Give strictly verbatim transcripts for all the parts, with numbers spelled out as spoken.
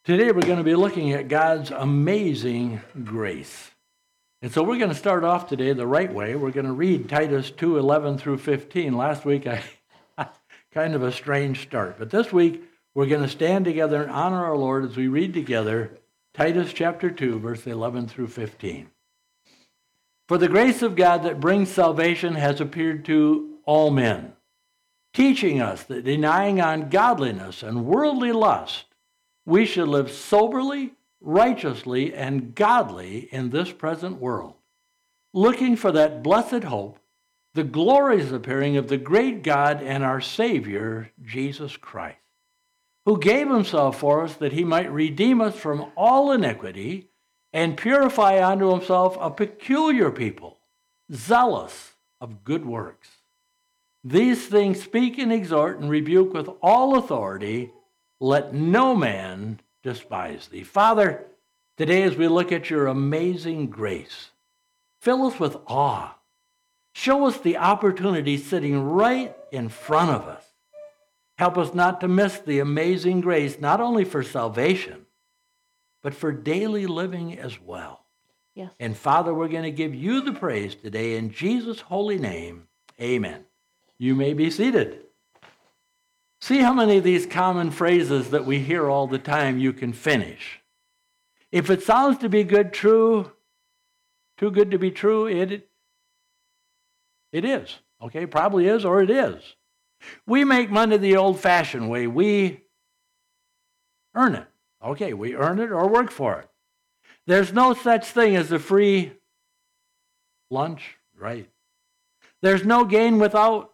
Today we're going to be looking at God's amazing grace. And so we're going to start off today the right way. We're going to read Titus two eleven through fifteen. Last week I kind of a strange start, but this week we're going to stand together and honor our Lord as we read together Titus chapter two, verse eleven through fifteen. For the grace of God that brings salvation has appeared to all men, teaching us that denying ungodliness and worldly lust, we should live soberly, righteously, and godly in this present world, looking for that blessed hope, the glorious appearing of the great God and our Savior, Jesus Christ, who gave himself for us that he might redeem us from all iniquity and purify unto himself a peculiar people, zealous of good works. These things speak and exhort and rebuke with all authority. Let no man despise thee. Father, today as we look at your amazing grace, fill us with awe. Show us the opportunity sitting right in front of us. Help us not to miss the amazing grace, not only for salvation, but for daily living as well. Yes. And Father, we're going to give you the praise today in Jesus' holy name. Amen. You may be seated. See how many of these common phrases that we hear all the time you can finish. If it sounds to be good, true, too good to be true, it, it is. Okay, probably is or it is. We make money the old-fashioned way. We earn it. Okay, we earn it or work for it. There's no such thing as a free lunch, right? There's no gain without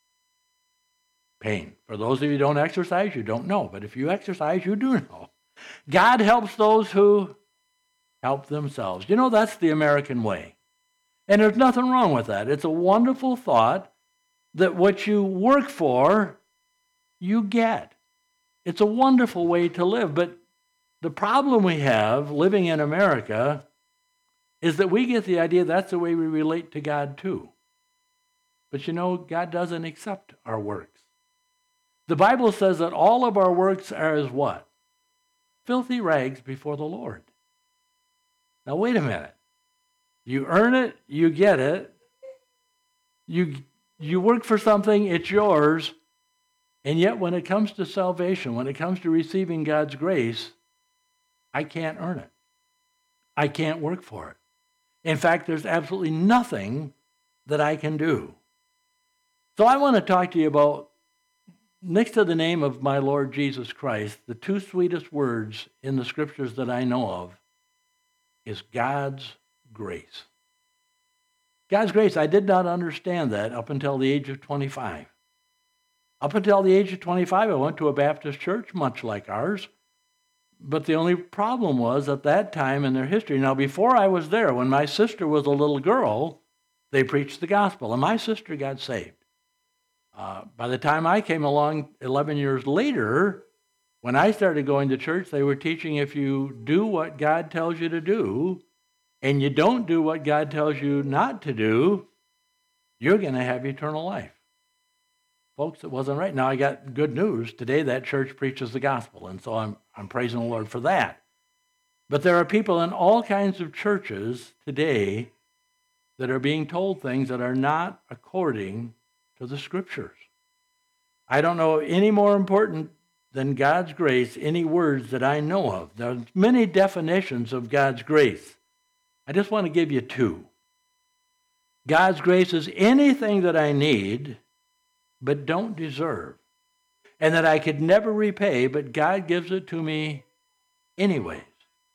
pain. For those of you who don't exercise, you don't know. But if you exercise, you do know. God helps those who help themselves. You know, that's the American way. And there's nothing wrong with that. It's a wonderful thought that what you work for, you get. It's a wonderful way to live. But the problem we have living in America is that we get the idea that's the way we relate to God too. But you know, God doesn't accept our works. The Bible says that all of our works are as what? Filthy rags before the Lord. Now wait a minute. You earn it, you get it. You, you work for something, it's yours. And yet when it comes to salvation, when it comes to receiving God's grace, I can't earn it. I can't work for it. In fact, there's absolutely nothing that I can do. So I want to talk to you about, next to the name of my Lord Jesus Christ, the two sweetest words in the scriptures that I know of is God's grace. God's grace, I did not understand that up until the age of twenty-five. Up until the age of twenty-five, I went to a Baptist church, much like ours. But the only problem was at that time in their history, now before I was there, when my sister was a little girl, they preached the gospel, and my sister got saved. Uh, by the time I came along eleven years later, when I started going to church, they were teaching if you do what God tells you to do and you don't do what God tells you not to do, you're going to have eternal life. Folks, it wasn't right. Now I got good news. Today that church preaches the gospel, and so I'm, I'm praising the Lord for that. But there are people in all kinds of churches today that are being told things that are not according to the scriptures. I don't know any more important than God's grace, any words that I know of. There's many definitions of God's grace. I just want to give you two. God's grace is anything that I need but don't deserve, and that I could never repay, but God gives it to me anyways.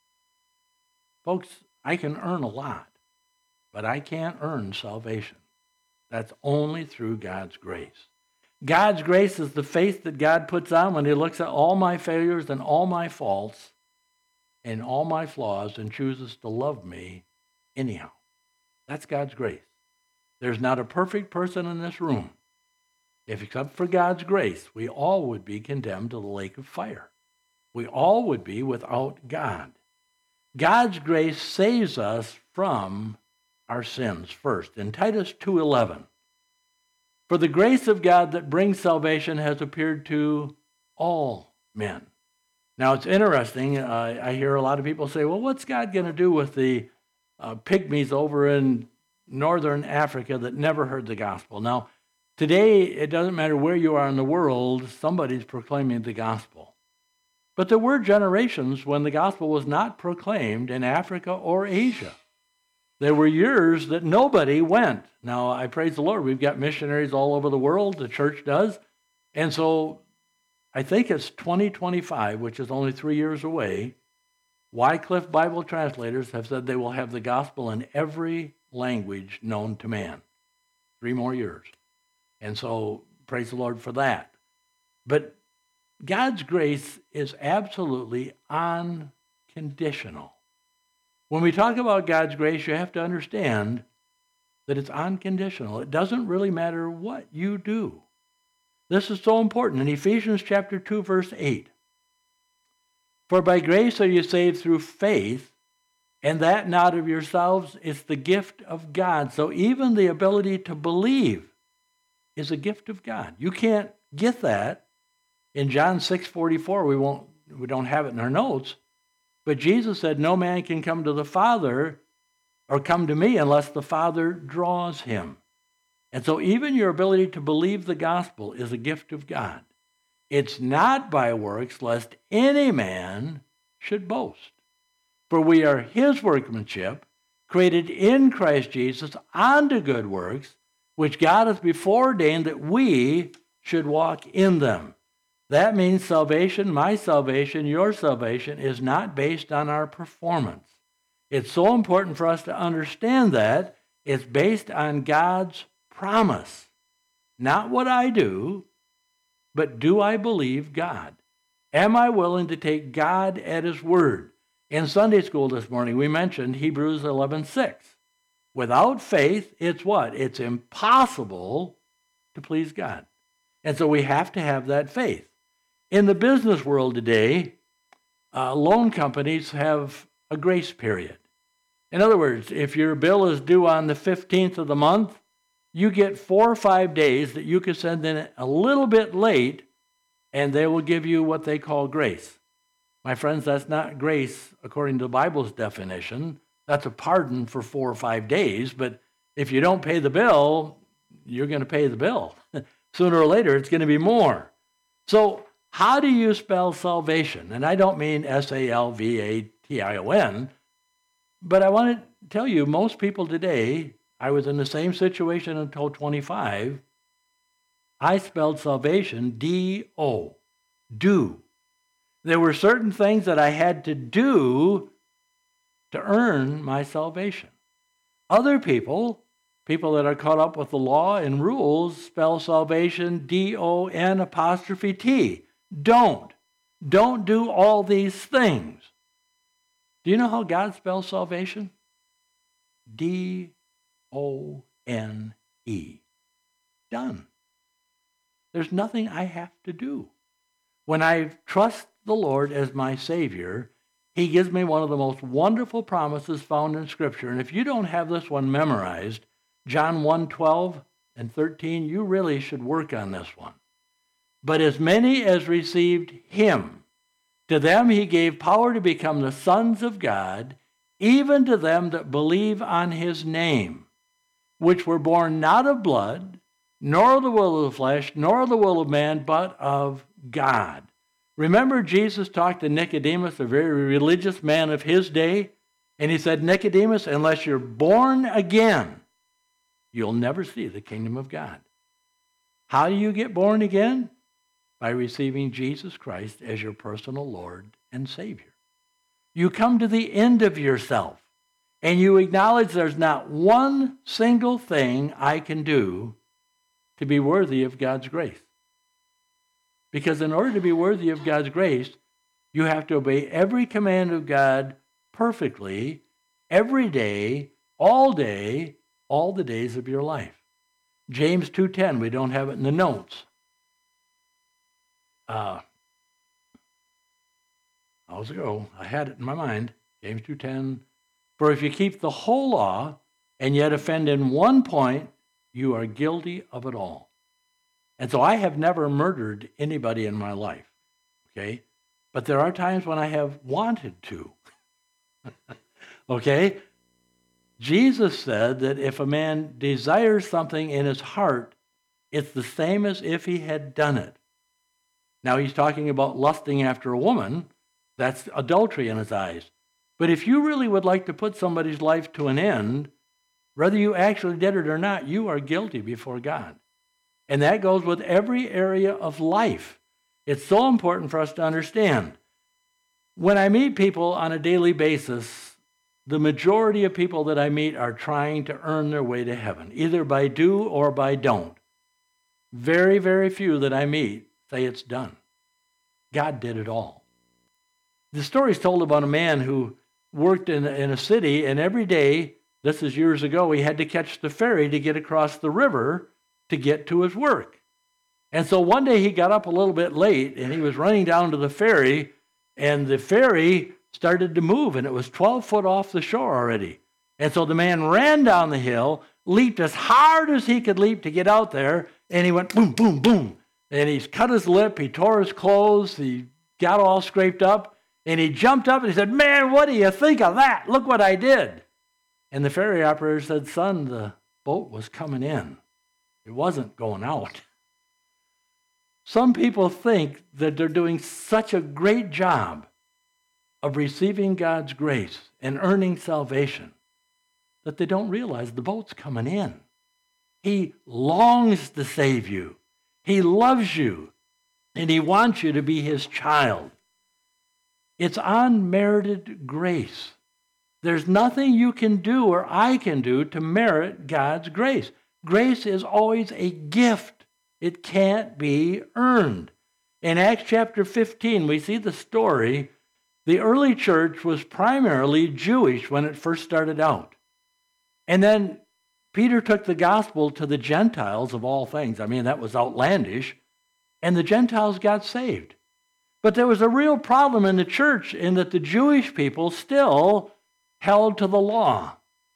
Folks, I can earn a lot, but I can't earn salvation. That's only through God's grace. God's grace is the faith that God puts on when he looks at all my failures and all my faults and all my flaws and chooses to love me anyhow. That's God's grace. There's not a perfect person in this room. If except for God's grace, we all would be condemned to the lake of fire. We all would be without God. God's grace saves us from our sins first. In Titus two eleven, for the grace of God that brings salvation has appeared to all men. Now, it's interesting. Uh, I hear a lot of people say, well, what's God going to do with the uh, pygmies over in northern Africa that never heard the gospel? Now, today, it doesn't matter where you are in the world, somebody's proclaiming the gospel. But there were generations when the gospel was not proclaimed in Africa or Asia. There were years that nobody went. Now, I praise the Lord, we've got missionaries all over the world, the church does. And so I think it's twenty twenty-five, which is only three years away. Wycliffe Bible translators have said they will have the gospel in every language known to man. Three more years. And so praise the Lord for that. But God's grace is absolutely unconditional. When we talk about God's grace, you have to understand that it's unconditional. It doesn't really matter what you do. This is so important. In Ephesians chapter two, verse eight, for by grace are you saved through faith, and that not of yourselves, it's the gift of God. So even the ability to believe is a gift of God. You can't get that. In John six forty-four, we won't, we don't have it in our notes, but Jesus said, no man can come to the Father or come to me unless the Father draws him. And so even your ability to believe the gospel is a gift of God. It's not by works, lest any man should boast. For we are his workmanship, created in Christ Jesus unto good works, which God hath before ordained that we should walk in them. That means salvation, my salvation, your salvation, is not based on our performance. It's so important for us to understand that it's based on God's promise. Not what I do, but do I believe God? Am I willing to take God at his word? In Sunday school this morning, we mentioned Hebrews eleven six. Without faith, it's what? It's impossible to please God. And so we have to have that faith. In the business world today, uh, loan companies have a grace period. In other words, if your bill is due on the fifteenth of the month, you get four or five days that you can send in a little bit late, and they will give you what they call grace. My friends, that's not grace according to the Bible's definition. That's a pardon for four or five days, but if you don't pay the bill, you're going to pay the bill. Sooner or later, it's going to be more. So how do you spell salvation? And I don't mean S A L V A T I O N, but I want to tell you, most people today, I was in the same situation until twenty-five, I spelled salvation D O, do. There were certain things that I had to do to earn my salvation. Other people, people that are caught up with the law and rules, spell salvation D O N apostrophe T. Don't. Don't do all these things. Do you know how God spells salvation? D O N E. Done. There's nothing I have to do. When I trust the Lord as my Savior, he gives me one of the most wonderful promises found in Scripture. And if you don't have this one memorized, John one twelve and thirteen, you really should work on this one. But as many as received him, to them he gave power to become the sons of God, even to them that believe on his name, which were born not of blood, nor of the will of the flesh, nor of the will of man, but of God. Remember, Jesus talked to Nicodemus, a very religious man of his day, and he said, Nicodemus, unless you're born again, you'll never see the kingdom of God. How do you get born again? By receiving Jesus Christ as your personal Lord and Savior. You come to the end of yourself, and you acknowledge there's not one single thing I can do to be worthy of God's grace. Because in order to be worthy of God's grace, you have to obey every command of God perfectly, every day, all day, all the days of your life. James two ten, we don't have it in the notes. Uh, how's it go? I had it in my mind. James two ten. For if you keep the whole law and yet offend in one point, you are guilty of it all. And so I have never murdered anybody in my life. Okay? but there are times when I have wanted to. Okay? Jesus said that if a man desires something in his heart, it's the same as if he had done it. Now, he's talking about lusting after a woman. That's adultery in his eyes. But if you really would like to put somebody's life to an end, whether you actually did it or not, you are guilty before God. And that goes with every area of life. It's so important for us to understand. When I meet people on a daily basis, the majority of people that I meet are trying to earn their way to heaven, either by do or by don't. Very, very few that I meet say it's done. God did it all. The story is told about a man who worked in, in a city, and every day, this is years ago, he had to catch the ferry to get across the river to get to his work. And so one day he got up a little bit late, and he was running down to the ferry, and the ferry started to move, and it was twelve foot off the shore already. And so the man ran down the hill, leaped as hard as he could leap to get out there, and he went boom, boom, boom. And he's cut his lip, he tore his clothes, he got all scraped up, and he jumped up and he said, "Man, what do you think of that? Look what I did." And the ferry operator said, "Son, the boat was coming in. It wasn't going out." Some people think that they're doing such a great job of receiving God's grace and earning salvation that they don't realize the boat's coming in. He longs to save you. He loves you, and he wants you to be his child. It's unmerited grace. There's nothing you can do or I can do to merit God's grace. Grace is always a gift. It can't be earned. In Acts chapter fifteen, we see the story. The early church was primarily Jewish when it first started out. And then Peter took the gospel to the Gentiles of all things. I mean, that was outlandish. And the Gentiles got saved. But there was a real problem in the church in that the Jewish people still held to the law.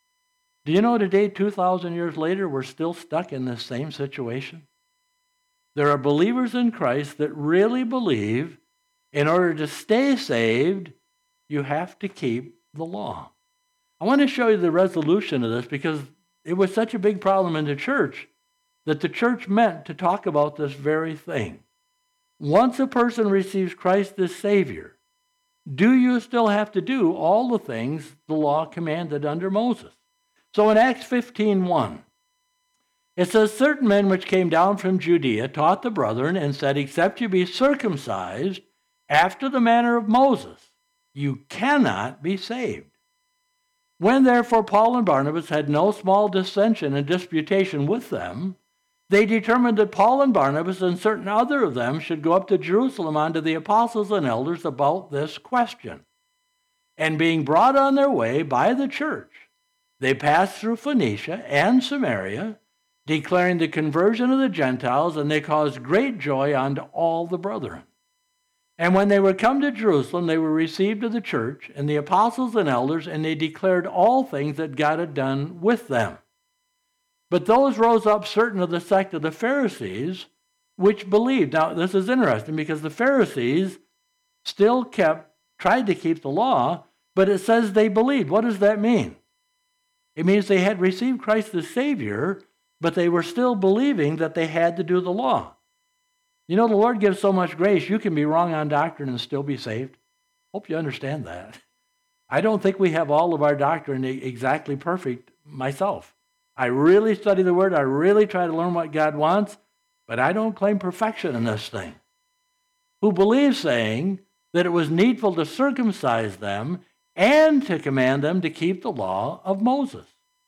Do you know today, two thousand years later, we're still stuck in this same situation? There are believers in Christ that really believe in order to stay saved, you have to keep the law. I want to show you the resolution of this because it was such a big problem in the church that the church meant to talk about this very thing. Once a person receives Christ as Savior, do you still have to do all the things the law commanded under Moses? So in Acts fifteen one, it says, "Certain men which came down from Judea taught the brethren and said, Except you be circumcised after the manner of Moses, you cannot be saved. When therefore Paul and Barnabas had no small dissension and disputation with them, they determined that Paul and Barnabas and certain other of them should go up to Jerusalem unto the apostles and elders about this question. And being brought on their way by the church, they passed through Phoenicia and Samaria, declaring the conversion of the Gentiles, and they caused great joy unto all the brethren. And when they were come to Jerusalem, they were received of the church and the apostles and elders, and they declared all things that God had done with them. But those rose up certain of the sect of the Pharisees, which believed." Now, this is interesting because the Pharisees still kept, tried to keep the law, but it says they believed. What does that mean? It means they had received Christ as Savior, but they were still believing that they had to do the law. You know, the Lord gives so much grace, you can be wrong on doctrine and still be saved. Hope you understand that. I don't think we have all of our doctrine exactly perfect myself. I really study the Word. I really try to learn what God wants, but I don't claim perfection in this thing. Who believe saying that it was needful to circumcise them and to command them to keep the law of Moses.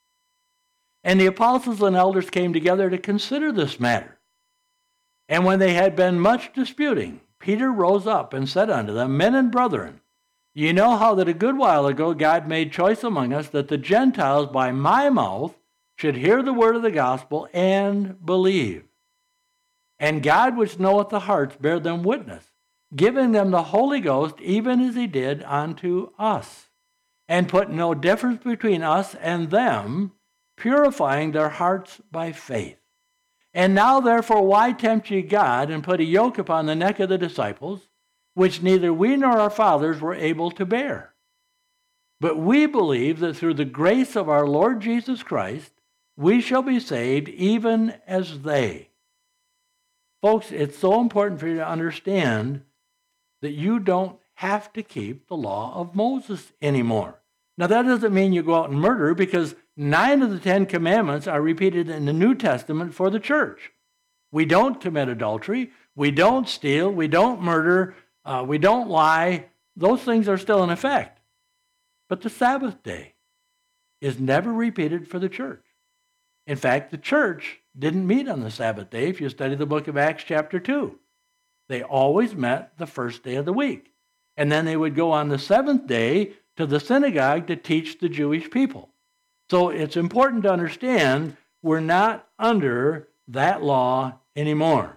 And the apostles and elders came together to consider this matter. And when they had been much disputing, Peter rose up and said unto them, Men and brethren, ye know how that a good while ago God made choice among us that the Gentiles by my mouth should hear the word of the gospel and believe. And God, which knoweth the hearts, bare them witness, giving them the Holy Ghost, even as he did unto us, and put no difference between us and them, purifying their hearts by faith. And now, therefore, why tempt ye God, and put a yoke upon the neck of the disciples, which neither we nor our fathers were able to bear. But we believe that through the grace of our Lord Jesus Christ, we shall be saved even as they. Folks, it's so important for you to understand that you don't have to keep the law of Moses anymore. Now, that doesn't mean you go out and murder, because nine of the Ten Commandments are repeated in the New Testament for the church. We don't commit adultery. We don't steal. We don't murder. Uh, we don't lie. Those things are still in effect. But the Sabbath day is never repeated for the church. In fact, the church didn't meet on the Sabbath day if you study the book of Acts chapter two. They always met the first day of the week. And then they would go on the seventh day to the synagogue to teach the Jewish people. So it's important to understand we're not under that law anymore.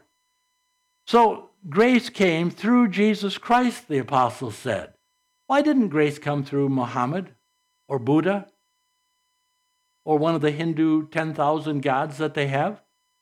So grace came through Jesus Christ, the apostles said. Why didn't grace come through Muhammad or Buddha or one of the Hindu ten thousand gods that they have?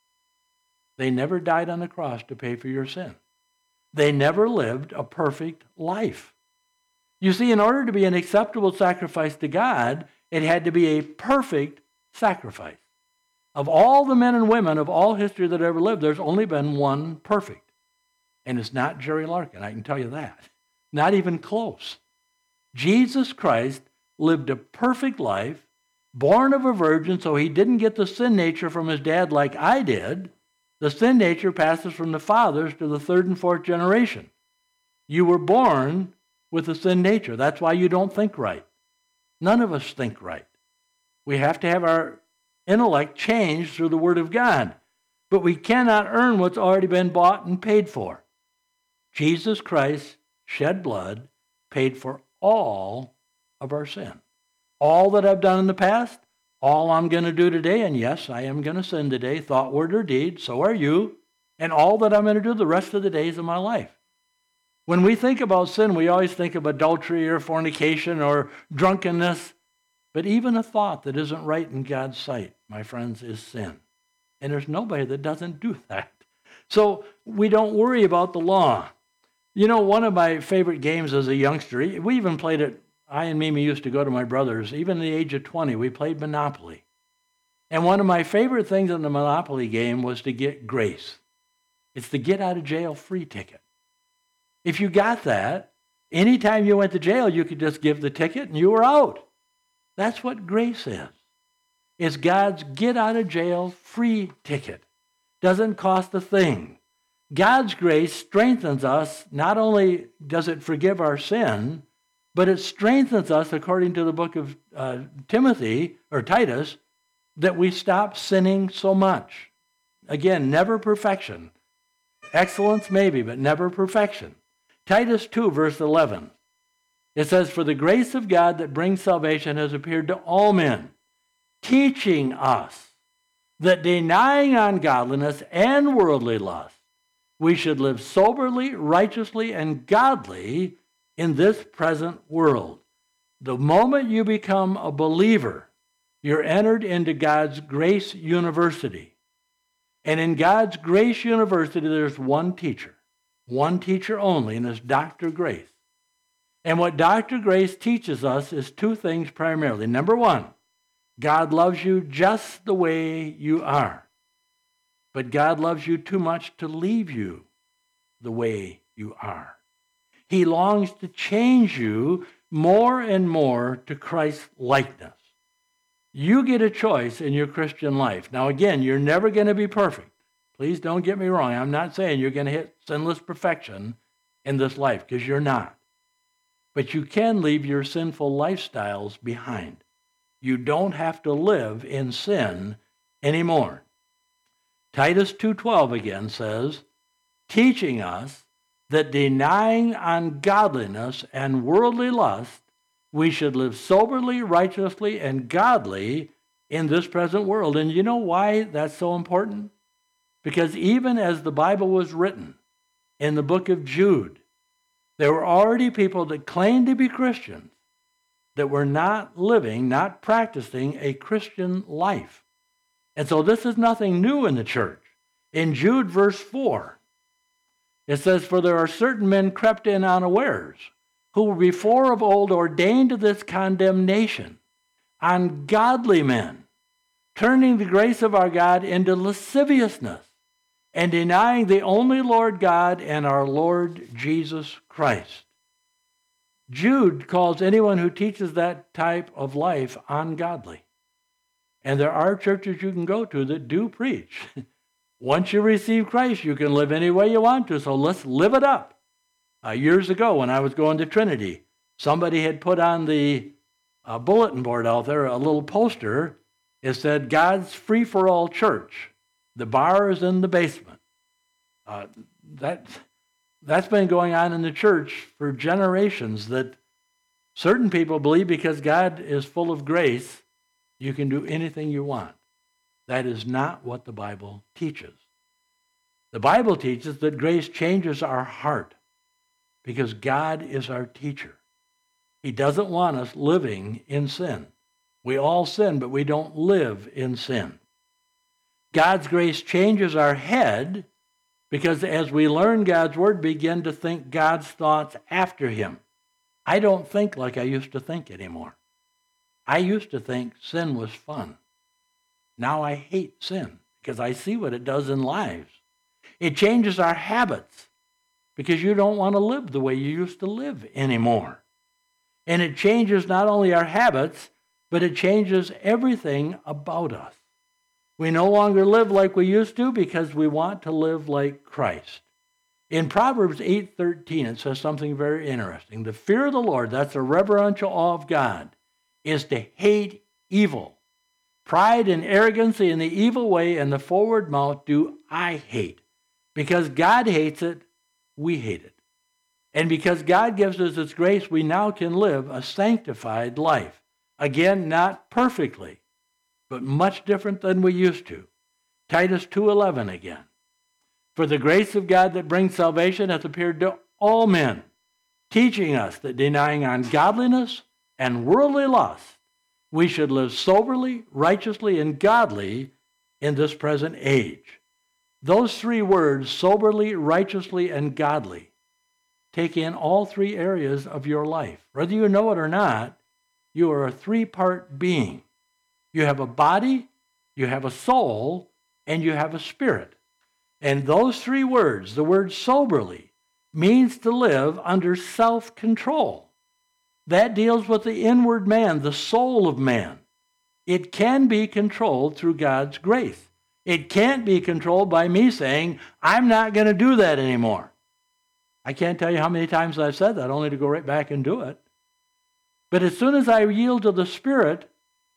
They never died on the cross to pay for your sin. They never lived a perfect life. You see, in order to be an acceptable sacrifice to God, it had to be a perfect sacrifice. Of all the men and women of all history that ever lived, there's only been one perfect. And it's not Jerry Larkin, I can tell you that. Not even close. Jesus Christ lived a perfect life, born of a virgin, so he didn't get the sin nature from his dad like I did. The sin nature passes from the fathers to the third and fourth generation. You were born with the sin nature. That's why you don't think right. None of us think right. We have to have our intellect changed through the Word of God. But we cannot earn what's already been bought and paid for. Jesus Christ shed blood, paid for all of our sin. All that I've done in the past, all I'm going to do today, and yes, I am going to sin today, thought, word, or deed, so are you, and all that I'm going to do the rest of the days of my life. When we think about sin, we always think of adultery or fornication or drunkenness, but even a thought that isn't right in God's sight, my friends, is sin. And there's nobody that doesn't do that. So we don't worry about the law. You know, one of my favorite games as a youngster, we even played it, I and Mimi used to go to my brother's, even at the age of twenty, we played Monopoly. And one of my favorite things in the Monopoly game was to get grace. It's the get out of jail free ticket. If you got that, anytime you went to jail, you could just give the ticket and you were out. That's what grace is. It's God's get out of jail free ticket. Doesn't cost a thing. God's grace strengthens us. Not only does it forgive our sin, but it strengthens us, according to the book of uh, Timothy, or Titus, that we stop sinning so much. Again, never perfection. Excellence maybe, but never perfection. Titus two, verse eleven. It says, "For the grace of God that brings salvation has appeared to all men, teaching us that denying ungodliness and worldly lust, we should live soberly, righteously, and godly in this present world." The moment you become a believer, you're entered into God's Grace University. And in God's Grace University, there's one teacher, one teacher only, and it's Doctor Grace. And what Doctor Grace teaches us is two things primarily. Number one, God loves you just the way you are. But God loves you too much to leave you the way you are. He longs to change you more and more to Christ's likeness. You get a choice in your Christian life. Now again, you're never going to be perfect. Please don't get me wrong. I'm not saying you're going to hit sinless perfection in this life, because you're not. But you can leave your sinful lifestyles behind. You don't have to live in sin anymore. Titus two twelve again says, teaching us that denying ungodliness and worldly lust, we should live soberly, righteously, and godly in this present world. And you know why that's so important? Because even as the Bible was written in the book of Jude, there were already people that claimed to be Christians that were not living, not practicing a Christian life. And so this is nothing new in the church. In Jude verse four, It says, "For there are certain men crept in unawares, who were before of old ordained to this condemnation, ungodly men, turning the grace of our God into lasciviousness, and denying the only Lord God and our Lord Jesus Christ." Jude calls anyone who teaches that type of life ungodly. And there are churches you can go to that do preach. Once you receive Christ, you can live any way you want to, so let's live it up. Uh, years ago, when I was going to Trinity, somebody had put on the uh, bulletin board out there a little poster. It said, "God's free-for-all church. The bar is in the basement." Uh, that, that's been going on in the church for generations, that certain people believe because God is full of grace, you can do anything you want. That is not what the Bible teaches. The Bible teaches that grace changes our heart because God is our teacher. He doesn't want us living in sin. We all sin, but we don't live in sin. God's grace changes our head because as we learn God's word, begin to think God's thoughts after him. I don't think like I used to think anymore. I used to think sin was fun. Now I hate sin because I see what it does in lives. It changes our habits because you don't want to live the way you used to live anymore. And it changes not only our habits, but it changes everything about us. We no longer live like we used to because we want to live like Christ. In Proverbs eight thirteen, it says something very interesting. The fear of the Lord, that's a reverential awe of God, is to hate evil. Pride and arrogancy in the evil way and the forward mouth do I hate. Because God hates it, we hate it. And because God gives us His grace, we now can live a sanctified life. Again, not perfectly, but much different than we used to. Titus two eleven again. For the grace of God that brings salvation hath appeared to all men, teaching us that denying ungodliness and worldly lust, we should live soberly, righteously, and godly in this present age. Those three words, soberly, righteously, and godly, take in all three areas of your life. Whether you know it or not, you are a three-part being. You have a body, you have a soul, and you have a spirit. And those three words, the word soberly, means to live under self-control. That deals with the inward man, the soul of man. It can be controlled through God's grace. It can't be controlled by me saying, I'm not going to do that anymore. I can't tell you how many times I've said that, only to go right back and do it. But as soon as I yield to the Spirit,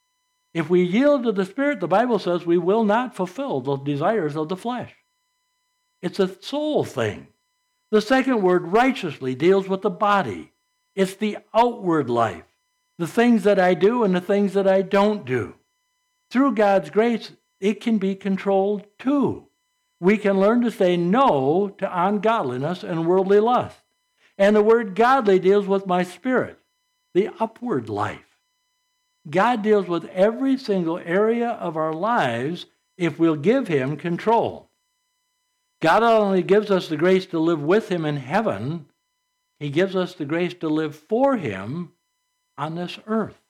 if we yield to the Spirit, the Bible says we will not fulfill the desires of the flesh. It's a soul thing. The second word, righteously, deals with the body. It's the outward life, the things that I do and the things that I don't do. Through God's grace, it can be controlled too. We can learn to say no to ungodliness and worldly lust. And the word godly deals with my spirit, the upward life. God deals with every single area of our lives if we'll give Him control. God not only gives us the grace to live with Him in heaven, He gives us the grace to live for Him on this earth.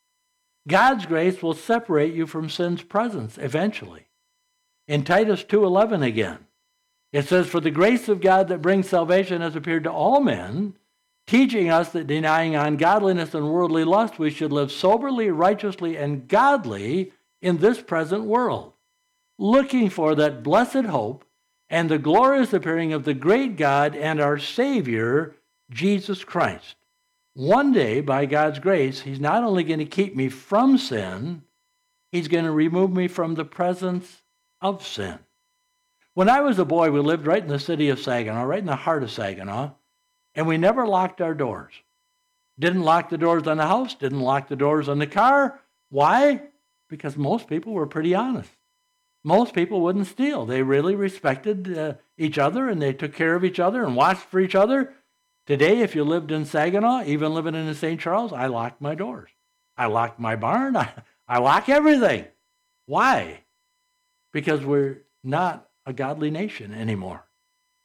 God's grace will separate you from sin's presence eventually. In Titus two eleven again, it says, For the grace of God that brings salvation has appeared to all men, teaching us that denying ungodliness and worldly lust, we should live soberly, righteously, and godly in this present world, looking for that blessed hope and the glorious appearing of the great God and our Savior, Jesus Christ. One day, by God's grace, He's not only going to keep me from sin, He's going to remove me from the presence of sin. When I was a boy, we lived right in the city of Saginaw, right in the heart of Saginaw, and we never locked our doors. Didn't lock the doors on the house, didn't lock the doors on the car. Why? Because most people were pretty honest. Most people wouldn't steal. They really respected uh, each other, and they took care of each other and watched for each other. Today, if you lived in Saginaw, even living in Saint Charles, I locked my doors. I locked my barn. I, I lock everything. Why? Because we're not a godly nation anymore.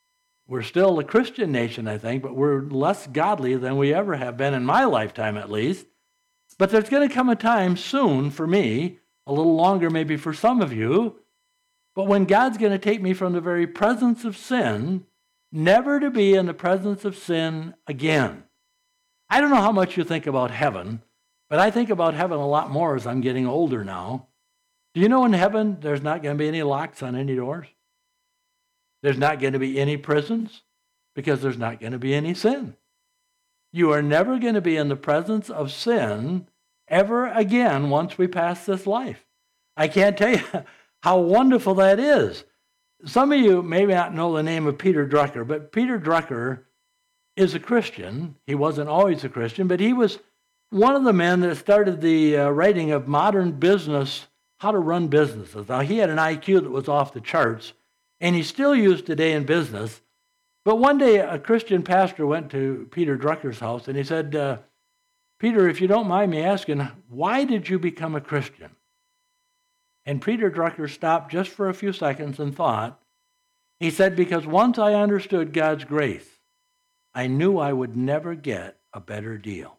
we're still a Christian nation, I think, but we're less godly than we ever have been in my lifetime, at least. But there's going to come a time soon for me, a little longer maybe for some of you, but when God's going to take me from the very presence of sin, never to be in the presence of sin again. I don't know how much you think about heaven, but I think about heaven a lot more as I'm getting older now. Do you know in heaven there's not going to be any locks on any doors? There's not going to be any prisons because there's not going to be any sin. You are never going to be in the presence of sin ever again once we pass this life. I can't tell you how wonderful that is. Some of you may not know the name of Peter Drucker, but Peter Drucker is a Christian. He wasn't always a Christian, but he was one of the men that started the uh, writing of modern business, how to run businesses. Now, he had an I Q that was off the charts, and he's still used today in business. But one day, a Christian pastor went to Peter Drucker's house, and he said, uh, Peter, if you don't mind me asking, why did you become a Christian? And Peter Drucker stopped just for a few seconds and thought. He said, because once I understood God's grace, I knew I would never get a better deal.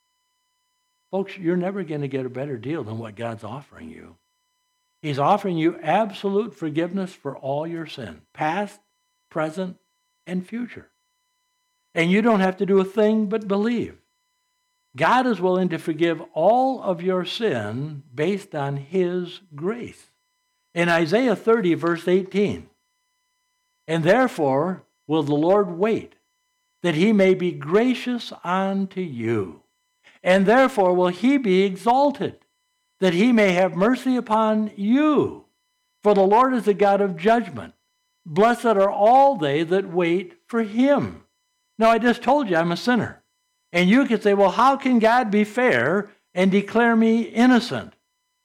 Folks, you're never going to get a better deal than what God's offering you. He's offering you absolute forgiveness for all your sin, past, present, and future. And you don't have to do a thing but believe. God is willing to forgive all of your sin based on his grace. In Isaiah thirty, verse eighteen, and therefore will the Lord wait, that he may be gracious unto you. And therefore will he be exalted, that he may have mercy upon you. For the Lord is a God of judgment. Blessed are all they that wait for him. Now, I just told you I'm a sinner. And you could say, well, how can God be fair and declare me innocent?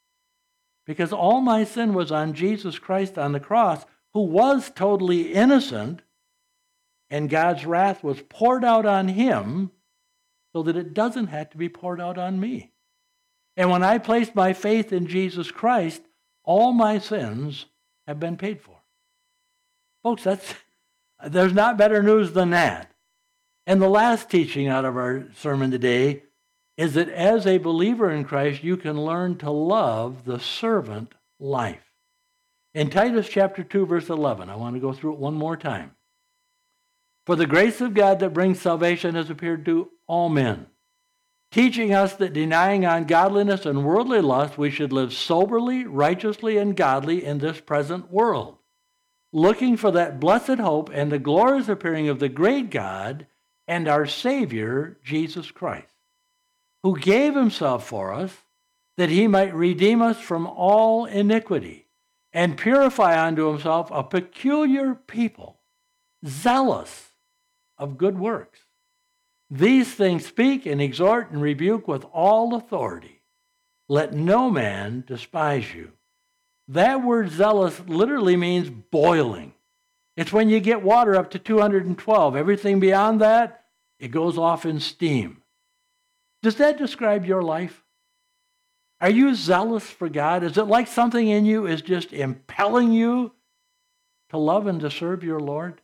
Because all my sin was on Jesus Christ on the cross, who was totally innocent, and God's wrath was poured out on him so that it doesn't have to be poured out on me. And when I placed my faith in Jesus Christ, all my sins have been paid for. Folks, that's there's not better news than that. And the last teaching out of our sermon today is that as a believer in Christ, you can learn to love the servant life. In Titus chapter two, verse eleven, I want to go through it one more time. For the grace of God that brings salvation has appeared to all men, teaching us that denying ungodliness and worldly lust, we should live soberly, righteously, and godly in this present world, looking for that blessed hope and the glorious appearing of the great God and our Savior, Jesus Christ, who gave himself for us that he might redeem us from all iniquity and purify unto himself a peculiar people, zealous of good works. These things speak and exhort and rebuke with all authority. Let no man despise you. That word zealous literally means boiling. It's when you get water up to two hundred twelve. Everything beyond that, it goes off in steam. Does that describe your life? Are you zealous for God? Is it like something in you is just impelling you to love and to serve your Lord?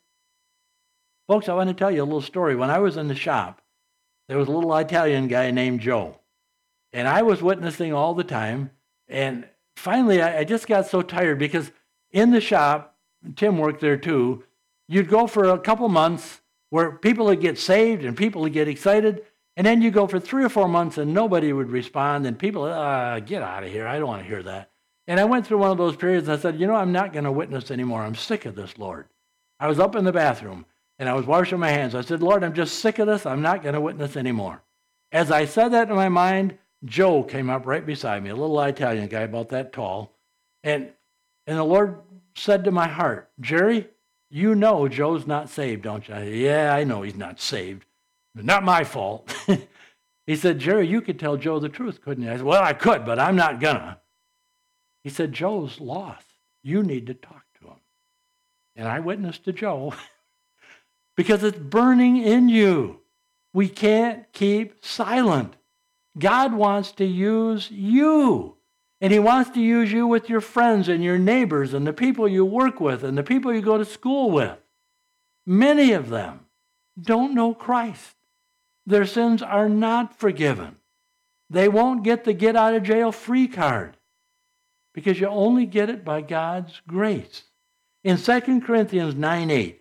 Folks, I want to tell you a little story. When I was in the shop, there was a little Italian guy named Joe. And I was witnessing all the time. And finally, I, I just got so tired because in the shop, Tim worked there too, you'd go for a couple months where people would get saved and people would get excited. And then you go for three or four months and nobody would respond. And people, uh, get out of here. I don't want to hear that. And I went through one of those periods and I said, you know, I'm not going to witness anymore. I'm sick of this, Lord. I was up in the bathroom. And I was washing my hands. I said, Lord, I'm just sick of this. I'm not going to witness anymore. As I said that in my mind, Joe came up right beside me, a little Italian guy about that tall. And, and the Lord said to my heart, Jerry, you know Joe's not saved, don't you? I said, yeah, I know he's not saved. But not my fault. He said, Jerry, you could tell Joe the truth, couldn't you? I said, well, I could, but I'm not gonna. He said, Joe's lost. You need to talk to him. And I witnessed to Joe. Because it's burning in you. We can't keep silent. God wants to use you. And he wants to use you with your friends and your neighbors and the people you work with and the people you go to school with. Many of them don't know Christ. Their sins are not forgiven. They won't get the get out of jail free card because you only get it by God's grace. In Second Corinthians nine eight,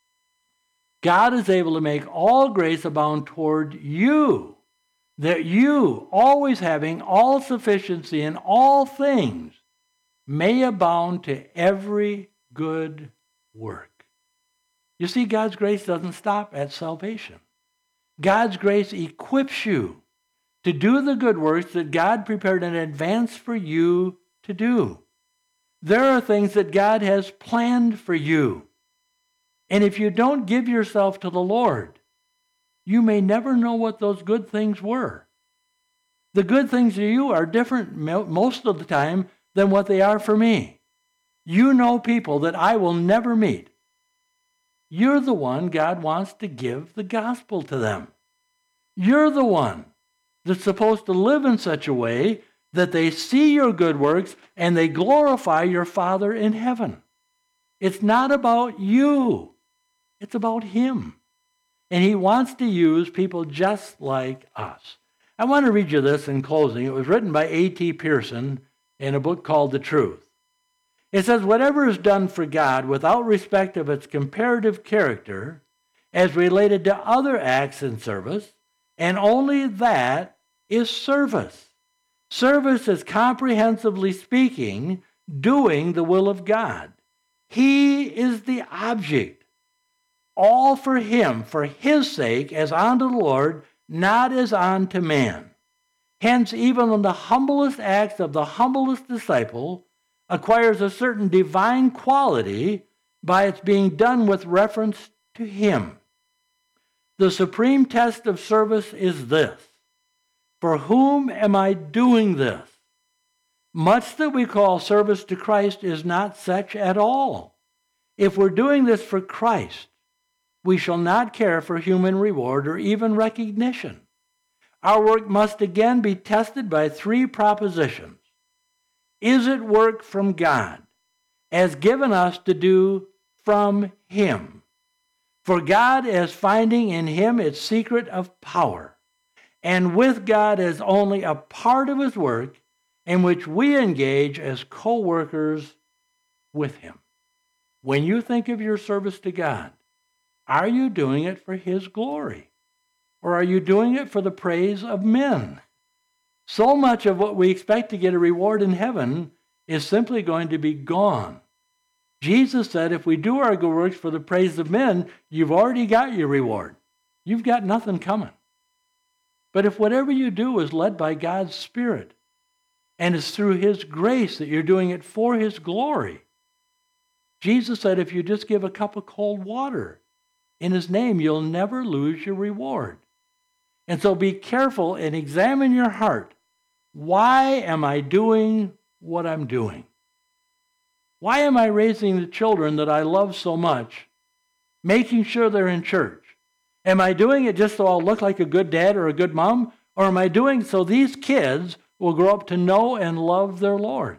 God is able to make all grace abound toward you, that you, always having all sufficiency in all things, may abound to every good work. You see, God's grace doesn't stop at salvation. God's grace equips you to do the good works that God prepared in advance for you to do. There are things that God has planned for you. And if you don't give yourself to the Lord, you may never know what those good things were. The good things to you are different most of the time than what they are for me. You know people that I will never meet. You're the one God wants to give the gospel to them. You're the one that's supposed to live in such a way that they see your good works and they glorify your Father in heaven. It's not about you. It's about Him. And He wants to use people just like us. I want to read you this in closing. It was written by A T Pearson in a book called The Truth. It says, whatever is done for God without respect of its comparative character as related to other acts in service, and only that is service. Service is, comprehensively speaking, doing the will of God. He is the object. All for Him, for His sake, as unto the Lord, not as unto man. Hence, even in the humblest acts of the humblest disciple, acquires a certain divine quality by its being done with reference to Him. The supreme test of service is this: for whom am I doing this? Much that we call service to Christ is not such at all. If we're doing this for Christ, we shall not care for human reward or even recognition. Our work must again be tested by three propositions. Is it work from God, as given us to do from Him? For God as finding in Him its secret of power, and with God as only a part of His work in which we engage as co-workers with Him. When you think of your service to God, are you doing it for His glory? Or are you doing it for the praise of men? So much of what we expect to get a reward in heaven is simply going to be gone. Jesus said, if we do our good works for the praise of men, you've already got your reward. You've got nothing coming. But if whatever you do is led by God's Spirit, and it's through His grace that you're doing it for His glory, Jesus said, if you just give a cup of cold water in His name, you'll never lose your reward. And so be careful and examine your heart. Why am I doing what I'm doing? Why am I raising the children that I love so much, making sure they're in church? Am I doing it just so I'll look like a good dad or a good mom? Or am I doing it so these kids will grow up to know and love their Lord?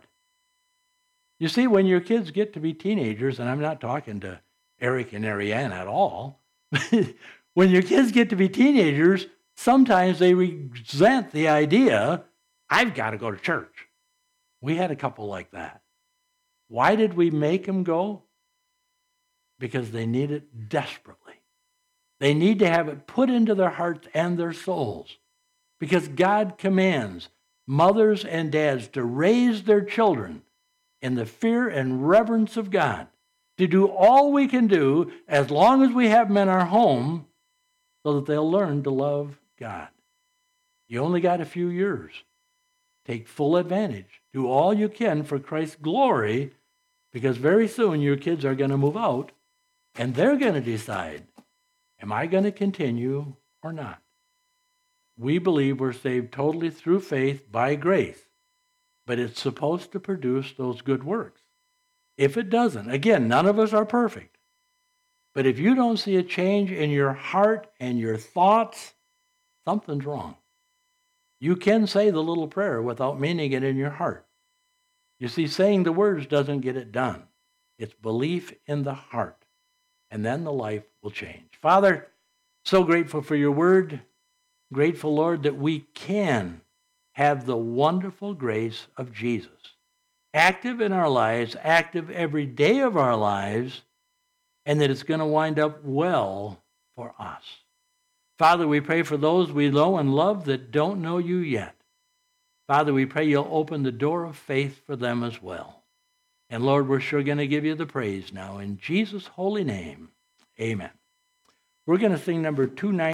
You see, when your kids get to be teenagers, and I'm not talking to Eric and Ariane at all, when your kids get to be teenagers, sometimes they resent the idea, I've got to go to church. We had a couple like that. Why did we make them go? Because they need it desperately. They need to have it put into their hearts and their souls. Because God commands mothers and dads to raise their children in the fear and reverence of God, to do all we can do as long as we have them in our home so that they'll learn to love God. You only got a few years. Take full advantage. Do all you can for Christ's glory, because very soon your kids are going to move out and they're going to decide, am I going to continue or not? We believe we're saved totally through faith by grace, but it's supposed to produce those good works. If it doesn't, again, none of us are perfect, but if you don't see a change in your heart and your thoughts, something's wrong. You can say the little prayer without meaning it in your heart. You see, saying the words doesn't get it done. It's belief in the heart. and then the life will change. Father, so grateful for your word. Grateful, Lord, that we can have the wonderful grace of Jesus active in our lives, active every day of our lives, and that it's going to wind up well for us. Father, we pray for those we know and love that don't know you yet. Father, we pray you'll open the door of faith for them as well. And Lord, we're sure going to give you the praise now. In Jesus' holy name, amen. We're going to sing number two ninety.